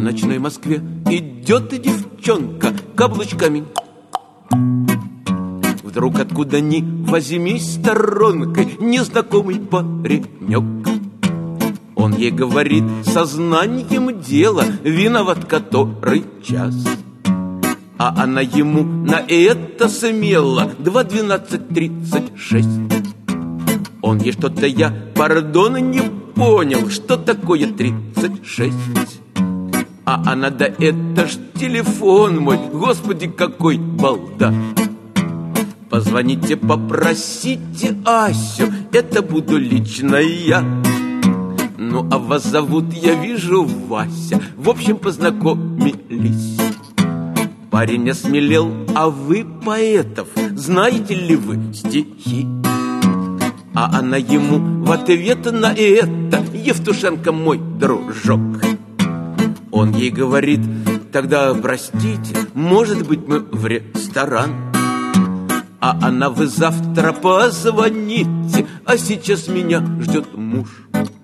ночной Москве идет девчонка каблучками. Вдруг откуда ни возьмись сторонкой незнакомый паренек. Он ей говорит сознанием дела, виноват который час. А она ему на это смело 2:12:36. Он ей что-то я, пардон, не понял, что такое 36. А она, да это ж телефон мой, господи, какой балда. Позвоните, попросите Асю, это буду лично я. Ну, а вас зовут, я вижу, Вася. В общем, познакомились. Парень осмелел, а вы поэтов знаете ли вы стихи? А она ему в ответ на это: Евтушенко мой дружок. Он ей говорит: тогда простите, может быть, мы в ресторан. А она: вы завтра позвоните, а сейчас меня ждет муж.